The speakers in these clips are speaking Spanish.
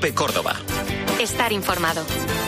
LOPE Córdoba. Estar informado.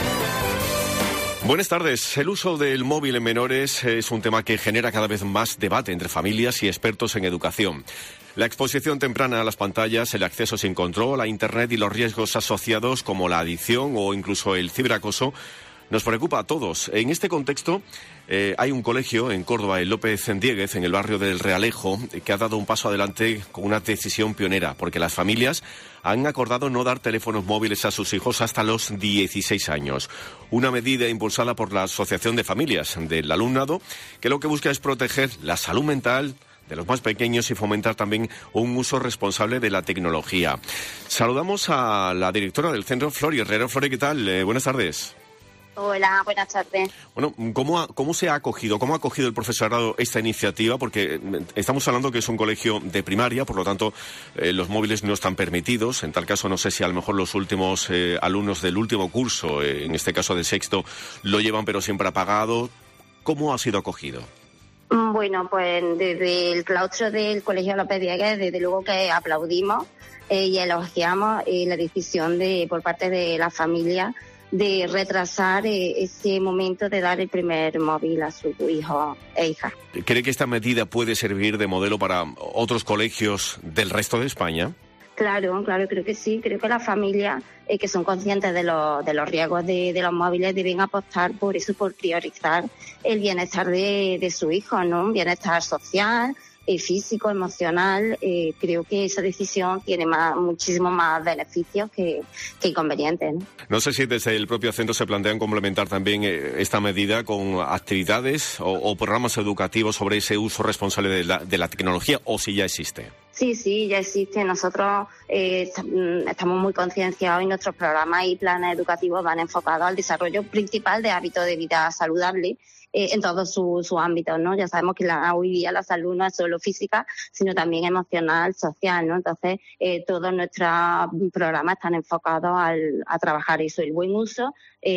Buenas tardes. El uso del móvil en menores es un tema que genera cada vez más debate entre familias y expertos en educación. La exposición temprana a las pantallas, el acceso sin control a Internet y los riesgos asociados como la adicción o incluso el ciberacoso nos preocupa a todos. En este contexto, hay un colegio en Córdoba, el López Dieguez, en el barrio del Realejo, que ha dado un paso adelante con una decisión pionera, porque las familias han acordado no dar teléfonos móviles a sus hijos hasta los 16 años. Una medida impulsada por la Asociación de Familias del Alumnado, que lo que busca es proteger la salud mental de los más pequeños y fomentar también un uso responsable de la tecnología. Saludamos a la directora del centro, Flori Herrero. Flori, ¿qué tal? Buenas tardes. Hola, buenas tardes. Bueno, ¿cómo se ha acogido, cómo ha acogido el profesorado esta iniciativa? Porque estamos hablando que es un colegio de primaria, por lo tanto, los móviles no están permitidos. En tal caso, no sé si a lo mejor los últimos alumnos del último curso, en este caso de sexto, lo llevan pero siempre apagado. ¿Cómo ha sido acogido? Bueno, pues desde el claustro del Colegio López Dieguez, desde luego que aplaudimos y elogiamos la decisión por parte de la familia de retrasar ese momento de dar el primer móvil a su hijo e hija. ¿Cree que esta medida puede servir de modelo para otros colegios del resto de España? Claro, creo que sí. Creo que las familias que son conscientes de los riesgos de los móviles deben apostar por eso, por priorizar el bienestar de su hijo, ¿no? Un bienestar social, físico, emocional. Creo que esa decisión tiene muchísimos más beneficios que inconvenientes, ¿no? No sé si desde el propio centro se plantean complementar también esta medida con actividades o programas educativos sobre ese uso responsable de la tecnología, o si ya existe. Sí, ya existe. Nosotros estamos muy concienciados y nuestros programas y planes educativos van enfocados al desarrollo principal de hábitos de vida saludable en todos sus ámbitos, ¿no? Ya sabemos que hoy día la salud no es solo física, sino también emocional, social, ¿no? Entonces, todos nuestros programas están enfocados a trabajar eso, el buen uso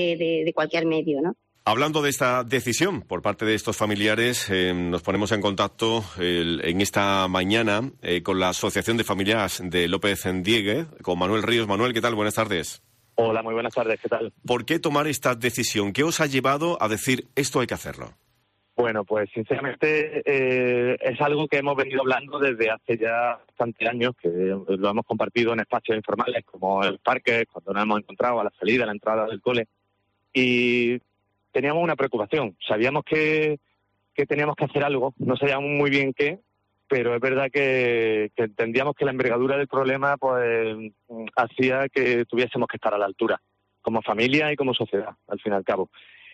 de cualquier medio, ¿no? Hablando de esta decisión por parte de estos familiares, nos ponemos en contacto en esta mañana con la Asociación de Familias de López Dieguez, con Manuel Ríos. Manuel, ¿qué tal? Buenas tardes. Hola, muy buenas tardes, ¿qué tal? ¿Por qué tomar esta decisión? ¿Qué os ha llevado a decir esto hay que hacerlo? Bueno, pues sinceramente es algo que hemos venido hablando desde hace ya bastantes años, que lo hemos compartido en espacios informales como el parque, cuando nos hemos encontrado a la salida, a la entrada del cole, y teníamos una preocupación. Sabíamos que teníamos que hacer algo, no sabíamos muy bien qué, pero es verdad que entendíamos que la envergadura del problema pues hacía que tuviésemos que estar a la altura, como familia y como sociedad, al fin y al cabo.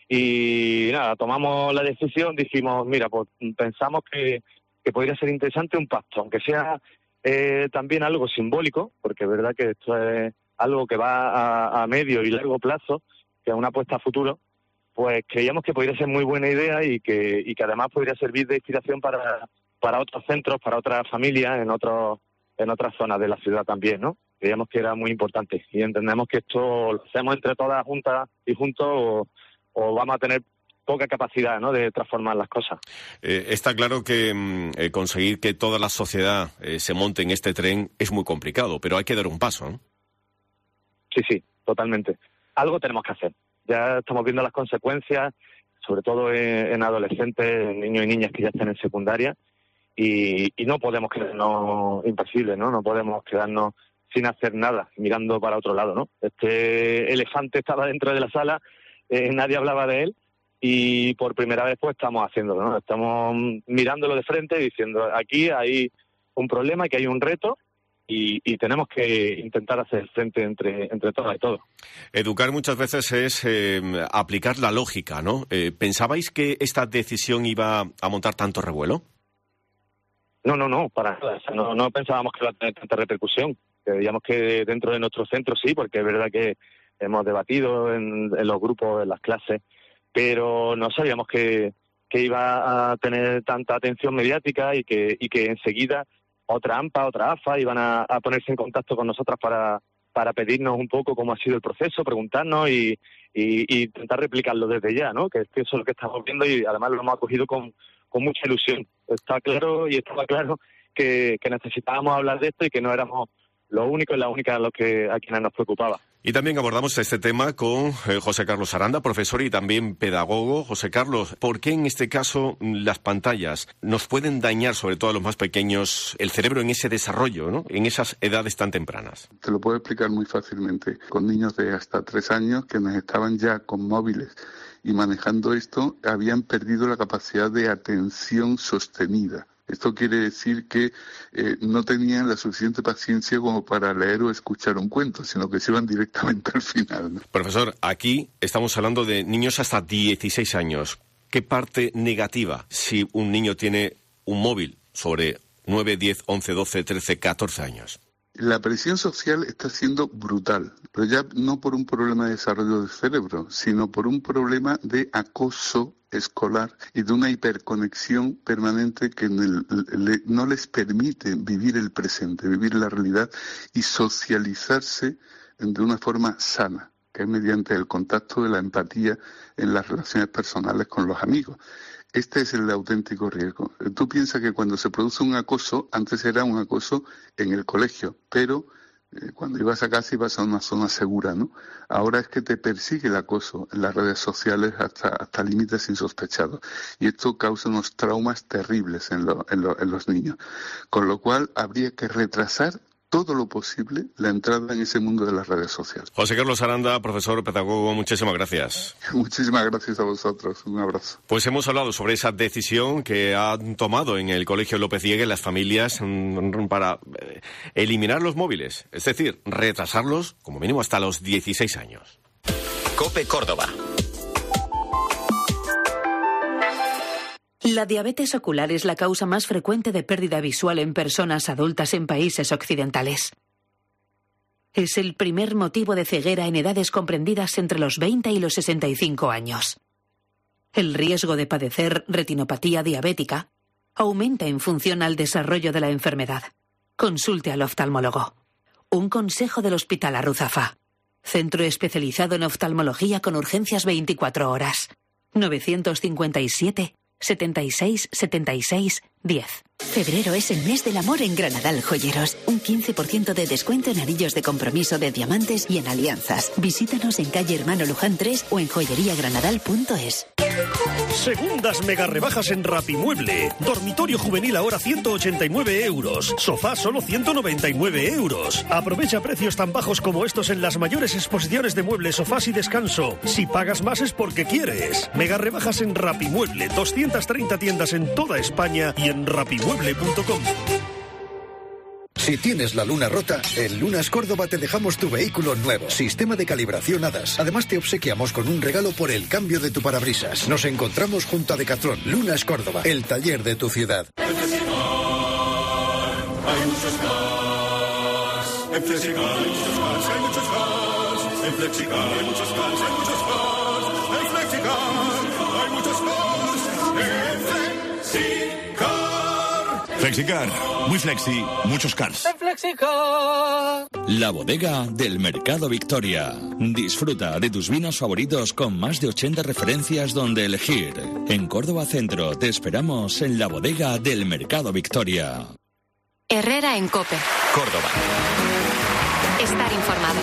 Y nada, tomamos la decisión, dijimos, mira, pues pensamos que podría ser interesante un pacto, aunque sea también algo simbólico, porque es verdad que esto es algo que va a medio y largo plazo, que es una apuesta a futuro. Pues creíamos que podría ser muy buena idea y que además podría servir de inspiración para otros centros, para otras familias en otras zonas de la ciudad también, ¿no? Creíamos que era muy importante y entendemos que esto lo hacemos entre todas juntas y juntos o vamos a tener poca capacidad, ¿no?, de transformar las cosas. Está claro que conseguir que toda la sociedad se monte en este tren es muy complicado, pero hay que dar un paso, ¿no? Sí, totalmente. Algo tenemos que hacer. Ya estamos viendo las consecuencias, sobre todo en adolescentes, en niños y niñas que ya están en secundaria, y no podemos quedarnos impasibles, ¿no? No podemos quedarnos sin hacer nada, mirando para otro lado, ¿no? Este elefante estaba dentro de la sala, nadie hablaba de él, y por primera vez pues estamos haciéndolo, ¿no? Estamos mirándolo de frente y diciendo, aquí hay un problema, que hay un reto, y tenemos que intentar hacer frente entre todas y todos. Educar muchas veces es aplicar la lógica, ¿no? ¿Pensabais que esta decisión iba a montar tanto revuelo? No, para nada. O sea, no pensábamos que iba a tener tanta repercusión. Creíamos que dentro de nuestro centro sí, porque es verdad que hemos debatido en los grupos, en las clases, pero no sabíamos que iba a tener tanta atención mediática y que enseguida otra AMPA, otra AFA iban a ponerse en contacto con nosotras para pedirnos un poco cómo ha sido el proceso, preguntarnos y intentar replicarlo desde ya, ¿no? Que eso es lo que estamos viendo y además lo hemos acogido con mucha ilusión. Está claro y estaba claro que necesitábamos hablar de esto y que no éramos los únicos y las únicas a quienes nos preocupaba. Y también abordamos este tema con José Carlos Aranda, profesor y también pedagogo. José Carlos, ¿por qué en este caso las pantallas nos pueden dañar, sobre todo a los más pequeños, el cerebro en ese desarrollo, ¿no?, en esas edades tan tempranas? Te lo puedo explicar muy fácilmente. Con niños de hasta 3 años que nos estaban ya con móviles y manejando esto, habían perdido la capacidad de atención sostenida. Esto quiere decir que no tenían la suficiente paciencia como para leer o escuchar un cuento, sino que se iban directamente al final, ¿no? Profesor, aquí estamos hablando de niños hasta 16 años. ¿Qué parte negativa si un niño tiene un móvil sobre 9, 10, 11, 12, 13, 14 años? La presión social está siendo brutal, pero ya no por un problema de desarrollo del cerebro, sino por un problema de acoso escolar y de una hiperconexión permanente que no les permite vivir el presente, vivir la realidad y socializarse de una forma sana, que es mediante el contacto de la empatía en las relaciones personales con los amigos. Este es el auténtico riesgo. Tú piensas que cuando se produce un acoso, antes era un acoso en el colegio, pero cuando ibas a casa ibas a una zona segura, ¿no? Ahora es que te persigue el acoso en las redes sociales hasta límites insospechados. Y esto causa unos traumas terribles en los niños. Con lo cual habría que retrasar todo lo posible la entrada en ese mundo de las redes sociales. José Carlos Aranda, profesor, pedagogo, muchísimas gracias. Muchísimas gracias a vosotros. Un abrazo. Pues hemos hablado sobre esa decisión que han tomado en el Colegio López Diegue las familias para eliminar los móviles, es decir, retrasarlos como mínimo hasta los 16 años. COPE Córdoba. La diabetes ocular es la causa más frecuente de pérdida visual en personas adultas en países occidentales. Es el primer motivo de ceguera en edades comprendidas entre los 20 y los 65 años. El riesgo de padecer retinopatía diabética aumenta en función al desarrollo de la enfermedad. Consulte al oftalmólogo. Un consejo del Hospital Arruzafa. Centro especializado en oftalmología con urgencias 24 horas. 957 76 76 10. Febrero es el mes del amor en Granadal Joyeros. Un 15% de descuento en anillos de compromiso de diamantes y en alianzas. Visítanos en calle Hermano Luján 3 o en joyeriagranadal.es. Segundas mega rebajas en Rapimueble. Dormitorio juvenil ahora 189 euros. Sofá solo 199 euros. Aprovecha precios tan bajos como estos en las mayores exposiciones de muebles, sofás y descanso. Si pagas más es porque quieres. Mega rebajas en Rapimueble. 230 tiendas en toda España y en rapimueble.com. Si tienes la luna rota, en Lunas Córdoba te dejamos tu vehículo nuevo. Sistema de calibración HADAS. Además te obsequiamos con un regalo por el cambio de tu parabrisas. Nos encontramos junto a Decathlon. Lunas Córdoba, el taller de tu ciudad. Hay muchos cars. En Flexicar hay muchos cars, hay muchos cars. En Flexicar hay muchos cars, hay muchos cars. En Flexicar hay muchos cars. En Flexicar. Flexicar, muy flexi, muchos cars. Flexicar. La bodega del Mercado Victoria. Disfruta de tus vinos favoritos con más de 80 referencias donde elegir. En Córdoba Centro te esperamos en la bodega del Mercado Victoria. Herrera en COPE. Córdoba. Estar informado.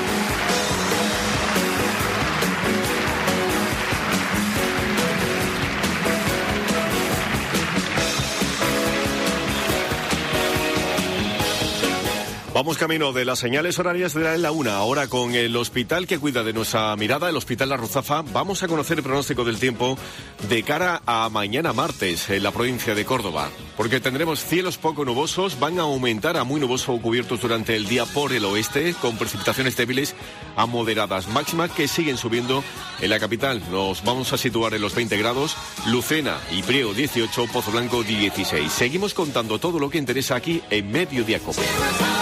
Vamos camino de las señales horarias de la 1. Ahora con el hospital que cuida de nuestra mirada, el Hospital Arruzafa, vamos a conocer el pronóstico del tiempo de cara a mañana martes en la provincia de Córdoba. Porque tendremos cielos poco nubosos, van a aumentar a muy nuboso cubiertos durante el día por el oeste, con precipitaciones débiles a moderadas máximas que siguen subiendo en la capital. Nos vamos a situar en los 20 grados, Lucena y Priego 18, Pozo Blanco 16. Seguimos contando todo lo que interesa aquí en Mediodía COPE.